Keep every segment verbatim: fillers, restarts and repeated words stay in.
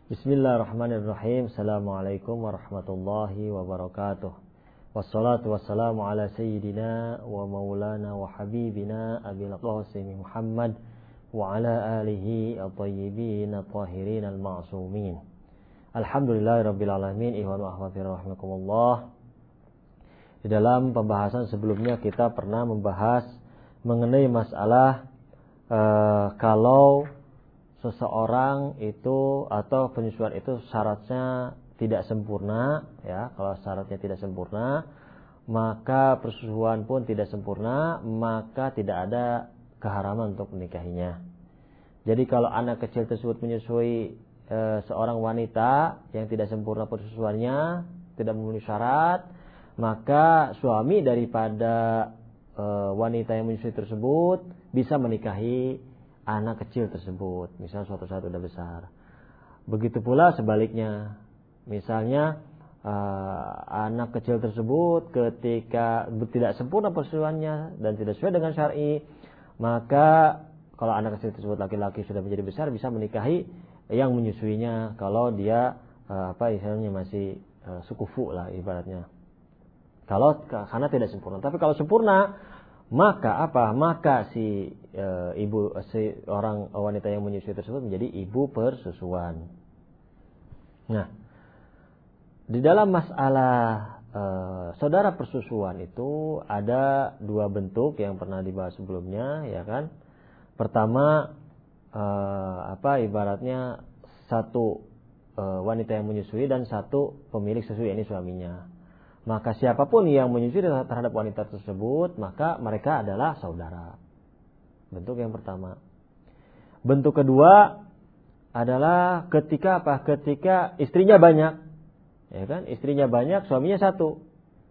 Bismillahirrahmanirrahim. Assalamualaikum warahmatullahi wabarakatuh. Wassalatu wassalamu ala sayyidina wa maulana wa habibina Abil Qasim Muhammad wa ala alihi at-tayyibin at-tahirin al-ma'sumin. Alhamdulillahirabbil alamin. Ihwan wa akhwati rahimakumullah. Di dalam pembahasan sebelumnya kita pernah membahas mengenai masalah uh, kalau seseorang itu atau penyusuan itu syaratnya tidak sempurna, ya, kalau syaratnya tidak sempurna, maka persusuan pun tidak sempurna, maka tidak ada keharaman untuk menikahinya. Jadi kalau anak kecil tersebut menyusui e, seorang wanita yang tidak sempurna persusuannya, tidak memenuhi syarat, maka suami daripada e, wanita yang menyusui tersebut bisa menikahi anak kecil tersebut, misalnya suatu saat sudah besar. Begitu pula sebaliknya, misalnya uh, anak kecil tersebut ketika tidak sempurna persusuannya dan tidak sesuai dengan syar'i, maka kalau anak kecil tersebut laki-laki sudah menjadi besar bisa menikahi yang menyusuinya kalau dia uh, apa istilahnya masih uh, sukufu lah ibaratnya. Kalau karena tidak sempurna, tapi kalau sempurna maka apa? Maka si e, ibu si orang wanita yang menyusui tersebut menjadi ibu persusuan. Nah, di dalam masalah e, saudara persusuan itu ada dua bentuk yang pernah dibahas sebelumnya, ya kan? Pertama, e, apa ibaratnya satu e, wanita yang menyusui dan satu pemilik susu, yakni suaminya. Maka siapapun yang menyusui terhadap wanita tersebut, maka mereka adalah saudara. Bentuk yang pertama. Bentuk kedua adalah ketika apa? Ketika istrinya banyak, ya kan? Istrinya banyak, suaminya satu.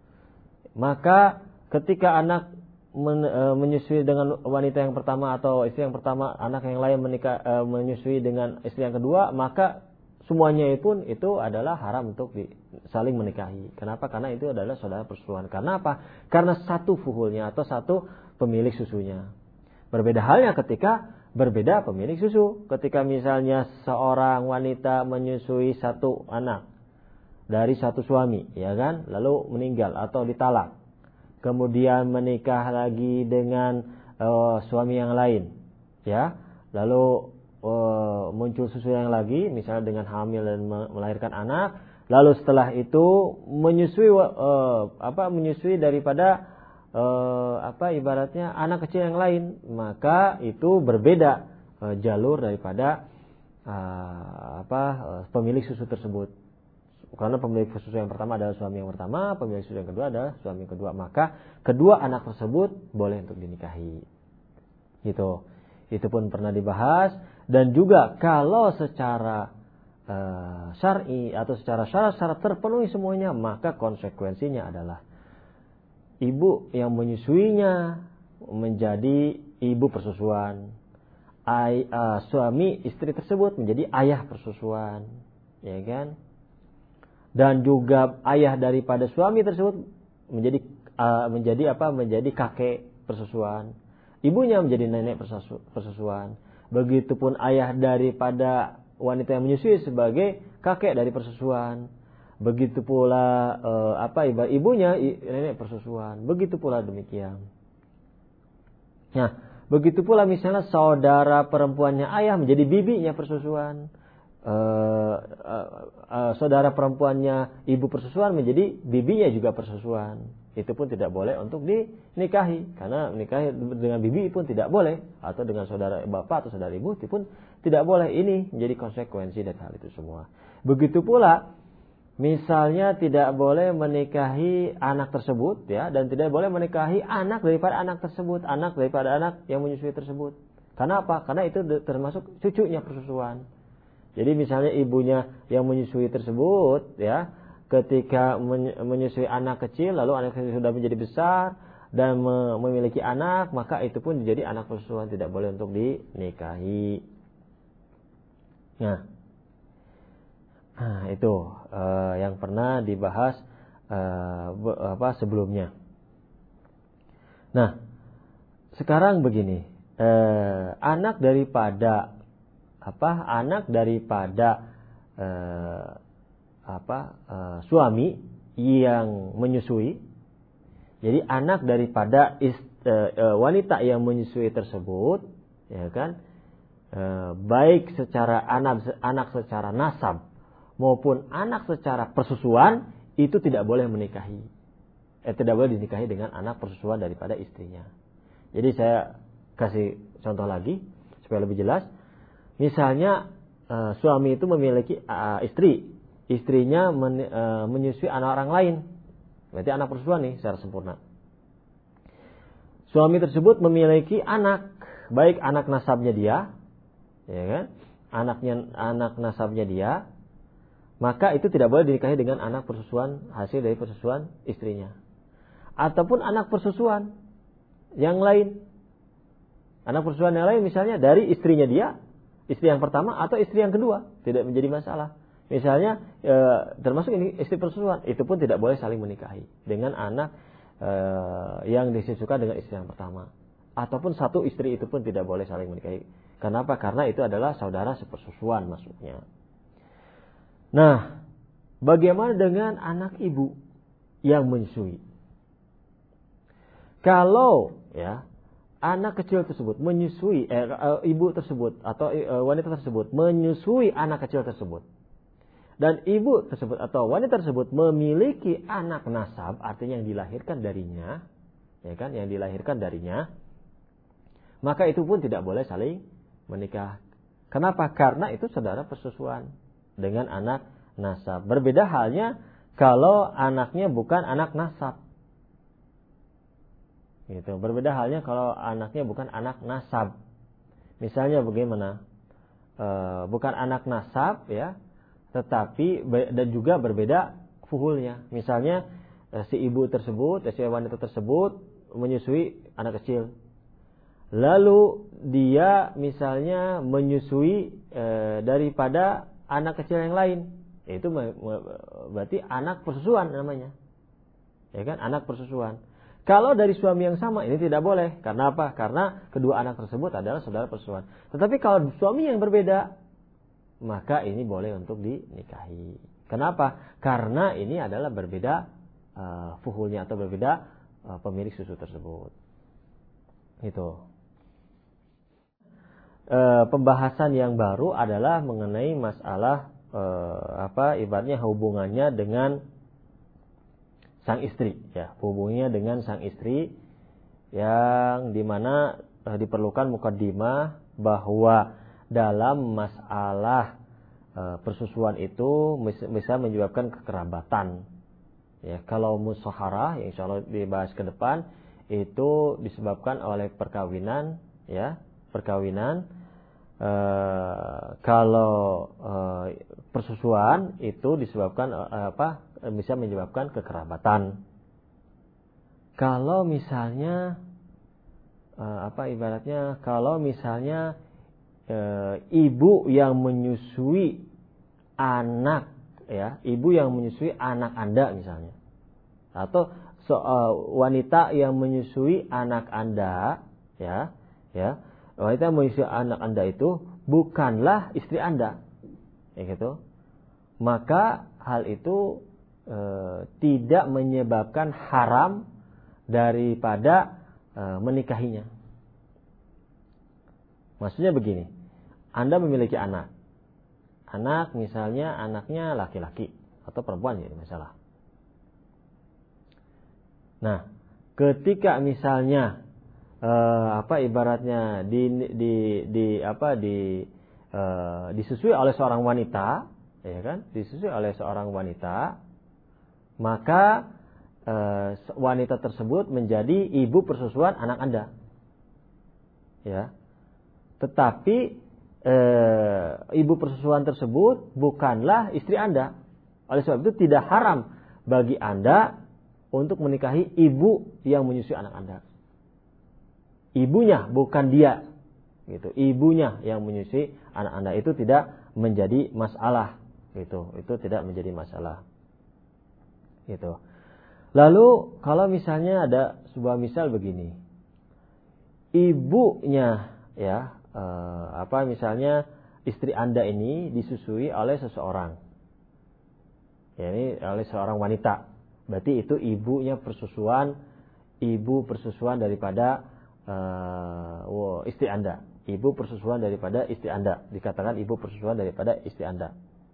Maka ketika anak men, e, menyusui dengan wanita yang pertama atau istri yang pertama, anak yang lain menikah e, menyusui dengan istri yang kedua, maka semuanya pun itu adalah haram untuk di, saling menikahi. Kenapa? Karena itu adalah saudara persusuan. Karena apa? Karena satu fuhulnya atau satu pemilik susunya. Berbeda halnya ketika berbeda pemilik susu. Ketika misalnya seorang wanita menyusui satu anak dari satu suami, ya kan? Lalu meninggal atau ditalak. Kemudian menikah lagi dengan uh, suami yang lain, ya. Lalu Uh, muncul susu yang lagi, misalnya dengan hamil dan melahirkan anak, lalu setelah itu menyusui uh, apa menyusui daripada uh, apa ibaratnya anak kecil yang lain, maka itu berbeda uh, jalur daripada uh, apa uh, pemilik susu tersebut. Karena pemilik susu yang pertama adalah suami yang pertama, pemilik susu yang kedua adalah suami yang kedua, maka kedua anak tersebut boleh untuk dinikahi. Gitu. Itu pun pernah dibahas. Dan juga kalau secara uh, syar'i atau secara syarat-syarat terpenuhi semuanya, maka konsekuensinya adalah ibu yang menyusuinya menjadi ibu persusuan, Ay, uh, suami istri tersebut menjadi ayah persusuan, ya kan? Dan juga ayah daripada suami tersebut menjadi uh, menjadi apa? Menjadi kakek persusuan, ibunya menjadi nenek persusuan. Begitupun ayah daripada wanita yang menyusui sebagai kakek dari persusuan. Begitu pula e, apa ibunya nenek persusuan. Begitu pula demikian. Nah, begitu pula misalnya saudara perempuannya ayah menjadi bibinya persusuan. E, e, e, saudara perempuannya ibu persusuan menjadi bibinya juga persusuan. Itu pun tidak boleh untuk dinikahi, karena menikahi dengan bibi pun tidak boleh, atau dengan saudara bapak atau saudara ibu itu pun tidak boleh. Ini menjadi konsekuensi dari hal itu semua. Begitu pula misalnya tidak boleh menikahi anak tersebut, ya, dan tidak boleh menikahi anak daripada anak tersebut, anak daripada anak yang menyusui tersebut. Karena apa? Karena itu termasuk cucunya persusuan. Jadi misalnya ibunya yang menyusui tersebut, ya, ketika menyusui anak kecil, lalu anak kecil sudah menjadi besar dan memiliki anak, maka itu pun menjadi anak persusuan, tidak boleh untuk dinikahi. Nah, nah itu uh, yang pernah dibahas uh, apa sebelumnya. Nah, sekarang begini, uh, anak daripada apa? Anak daripada uh, apa uh, suami yang menyusui. Jadi anak daripada ist, uh, uh, wanita yang menyusui tersebut, ya kan, uh, baik secara anak anak secara nasab maupun anak secara persusuan itu tidak boleh menikahi, eh, tidak boleh dinikahi dengan anak persusuan daripada istrinya. Jadi saya kasih contoh lagi supaya lebih jelas. Misalnya uh, suami itu memiliki uh, istri, istrinya men, uh, menyusui anak orang lain. Berarti anak persusuan nih secara sempurna. Suami tersebut memiliki anak, baik anak nasabnya dia, ya kan? Anaknya anak nasabnya dia, maka itu tidak boleh dinikahi dengan anak persusuan hasil dari persusuan istrinya. Ataupun anak persusuan yang lain. Anak persusuan yang lain misalnya dari istrinya dia, istri yang pertama atau istri yang kedua, tidak menjadi masalah. Misalnya e, termasuk ini istri persusuan, itu pun tidak boleh saling menikahi dengan anak e, yang disusukan dengan istri yang pertama. Ataupun satu istri itu pun tidak boleh saling menikahi. Kenapa? Karena itu adalah saudara sepersusuan maksudnya. Nah, bagaimana dengan anak ibu yang menyusui? Kalau ya anak kecil tersebut menyusui eh, ibu tersebut atau eh, wanita tersebut menyusui anak kecil tersebut. Dan ibu tersebut atau wanita tersebut memiliki anak nasab, artinya yang dilahirkan darinya, ya kan, yang dilahirkan darinya, maka itu pun tidak boleh saling menikah. Kenapa? Karena itu saudara persusuan dengan anak nasab. Berbeda halnya kalau anaknya bukan anak nasab. Gitu. Berbeda halnya kalau anaknya bukan anak nasab. Misalnya bagaimana? E, bukan anak nasab, ya. Tetapi dan juga berbeda fuhulnya. Misalnya si ibu tersebut, si wanita tersebut menyusui anak kecil. Lalu dia misalnya menyusui e, daripada anak kecil yang lain. Itu berarti anak persusuan namanya. Ya kan? Anak persusuan. Kalau dari suami yang sama ini tidak boleh. Karena apa? Karena kedua anak tersebut adalah saudara persusuan. Tetapi kalau suami yang berbeda, maka ini boleh untuk dinikahi. Kenapa? Karena ini adalah berbeda uh, fuhulnya atau berbeda uh, pemilik susu tersebut. Itu. Uh, pembahasan yang baru adalah mengenai masalah uh, apa ibaratnya hubungannya dengan sang istri, ya, hubungannya dengan sang istri yang dimana uh, diperlukan mukaddimah bahwa dalam masalah e, persusuan itu bisa menyebabkan kekerabatan. Ya, kalau musyawarah yang insyaallah dibahas ke depan itu disebabkan oleh perkawinan, ya, perkawinan. E, kalau e, persusuan itu disebabkan e, apa? Bisa menyebabkan kekerabatan. Kalau misalnya e, apa ibaratnya? Kalau misalnya E, ibu yang menyusui anak, ya, ibu yang menyusui anak Anda misalnya, atau so, e, wanita yang menyusui anak Anda, ya, ya, wanita yang menyusui anak Anda itu bukanlah istri Anda, ya gitu. Maka hal itu e, tidak menyebabkan haram daripada e, menikahinya. Maksudnya begini. Anda memiliki anak. Anak misalnya anaknya laki-laki atau perempuan, ya masalah. Nah, ketika misalnya eh, apa ibaratnya di di di apa di eh, disusui oleh seorang wanita, ya kan? Disusui oleh seorang wanita, maka eh, wanita tersebut menjadi ibu persusuan anak Anda. Ya. Tetapi E, ibu persusuan tersebut bukanlah istri Anda. Oleh sebab itu tidak haram bagi Anda untuk menikahi ibu yang menyusui anak Anda. Ibunya, bukan dia. Gitu. Ibunya yang menyusui anak Anda itu tidak menjadi masalah. Gitu. Itu tidak menjadi masalah. Gitu. Lalu kalau misalnya ada sebuah misal begini. Ibunya, ya, Uh, apa misalnya istri Anda ini disusui oleh seseorang, ya, ini oleh seorang wanita, berarti itu ibunya persusuan, ibu persusuan daripada uh, istri Anda, ibu persusuan daripada istri Anda, dikatakan ibu persusuan daripada istri Anda.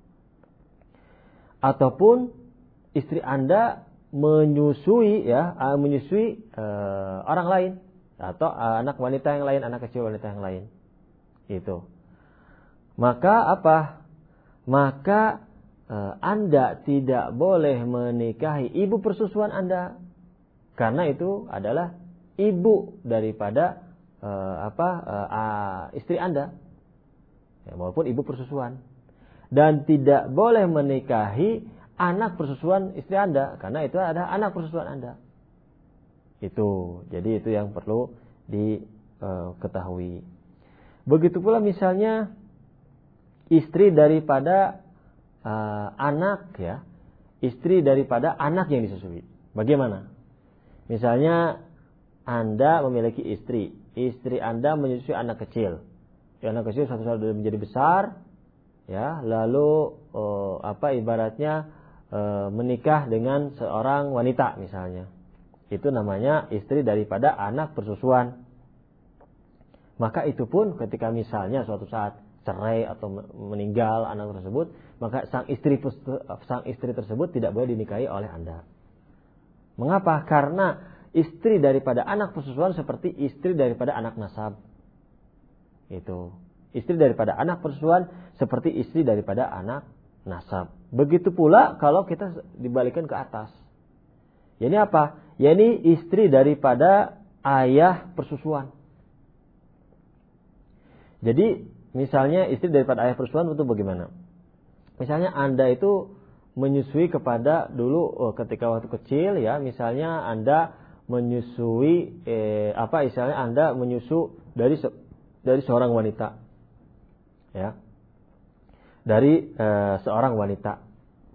Ataupun istri Anda menyusui, ya, menyusui uh, orang lain atau uh, anak wanita yang lain, anak kecil wanita yang lain. Itu. Maka apa? Maka uh, Anda tidak boleh menikahi ibu persusuan Anda, karena itu adalah ibu daripada uh, apa uh, uh, istri Anda, ya, maupun ibu persusuan. Dan tidak boleh menikahi anak persusuan istri Anda, karena itu adalah anak persusuan Anda. Itu, jadi itu yang perlu diketahui. Begitu pula misalnya istri daripada uh, anak, ya, istri daripada anak yang disusui. Bagaimana? Misalnya Anda memiliki istri, istri Anda menyusui anak kecil, ya, anak kecil satu-satu menjadi besar, ya, lalu uh, apa ibaratnya uh, menikah dengan seorang wanita misalnya. Itu namanya istri daripada anak persusuan. Maka itu pun ketika misalnya suatu saat cerai atau meninggal anak tersebut, maka sang istri sang istri tersebut tidak boleh dinikahi oleh Anda. Mengapa? Karena istri daripada anak persusuan seperti istri daripada anak nasab. Itu. Istri daripada anak persusuan seperti istri daripada anak nasab. Begitu pula kalau kita dibalikkan ke atas. Ini apa? Ini istri daripada ayah persusuan. Jadi misalnya istri daripada ayah persusuan itu bagaimana? Misalnya Anda itu menyusui kepada dulu oh, ketika waktu kecil, ya, misalnya Anda menyusui eh, apa istilahnya Anda menyusu dari se, dari seorang wanita, ya, dari eh, seorang wanita.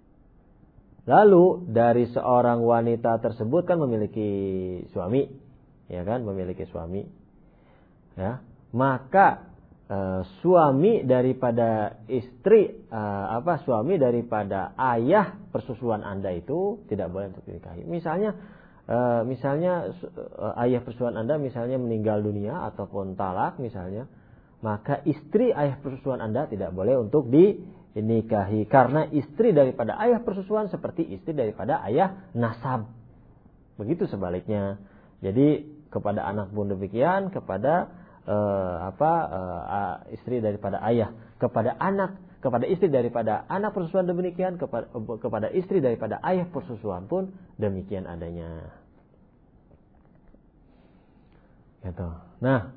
Lalu dari seorang wanita tersebut kan memiliki suami, ya kan, memiliki suami, ya, maka uh, suami daripada istri uh, apa suami daripada ayah persusuan Anda itu tidak boleh untuk dinikahi. Misalnya, uh, misalnya uh, ayah persusuan Anda misalnya meninggal dunia ataupun talak misalnya, maka istri ayah persusuan Anda tidak boleh untuk di dinikahi, karena istri daripada ayah persusuan seperti istri daripada ayah nasab. Begitu sebaliknya. Jadi kepada anak pun demikian, kepada uh, apa uh, istri daripada ayah, kepada anak, kepada istri daripada anak persusuan demikian, kepada kepada istri daripada ayah persusuan pun demikian adanya. Gitu. Nah,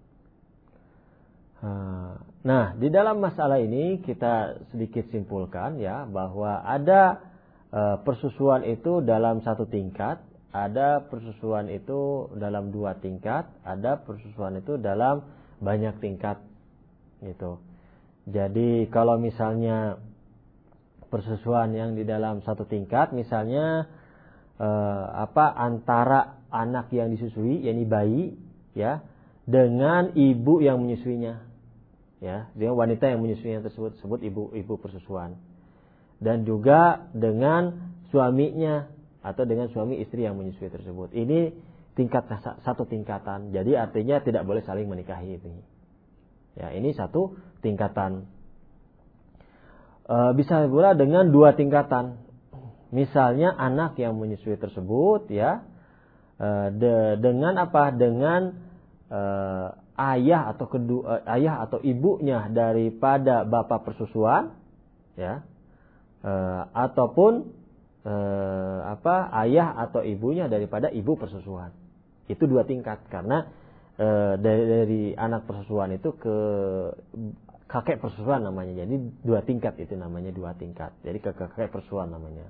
Nah, di dalam masalah ini kita sedikit simpulkan, ya, bahwa ada e, persusuan itu dalam satu tingkat, ada persusuan itu dalam dua tingkat, ada persusuan itu dalam banyak tingkat, gitu. Jadi kalau misalnya persusuan yang di dalam satu tingkat, misalnya e, apa antara anak yang disusui, yakni bayi, ya, dengan ibu yang menyusuinya. Ya, dia wanita yang menyusuinya tersebut sebut ibu ibu persusuan, dan juga dengan suaminya atau dengan suami istri yang menyusui tersebut. Ini tingkat satu tingkatan. Jadi artinya tidak boleh saling menikahi ini. Ya, ini satu tingkatan. E, bisa pula dengan dua tingkatan. Misalnya anak yang menyusui tersebut, ya, e, de, dengan apa? Dengan e, ayah atau kedua ayah atau ibunya daripada bapak persusuan, ya, e, ataupun e, apa ayah atau ibunya daripada ibu persusuan. Itu dua tingkat, karena e, dari, dari anak persusuan itu ke kakek persusuan namanya. Jadi dua tingkat itu namanya dua tingkat. Jadi ke kakek persusuan namanya.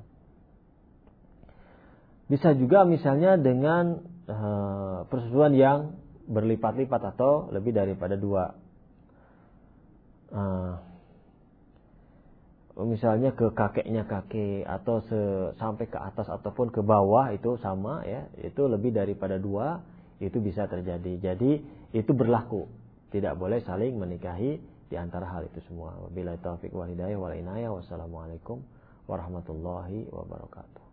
Bisa juga misalnya dengan e, persusuan yang berlipat-lipat atau lebih daripada dua. Uh, misalnya ke kakeknya kakek atau se, sampai ke atas ataupun ke bawah itu sama, ya, itu lebih daripada dua, itu bisa terjadi. Jadi itu berlaku, tidak boleh saling menikahi di antara hal itu semua. Wabillahi taufiq wal hidayah wal inayah. Wassalamualaikum warahmatullahi wabarakatuh.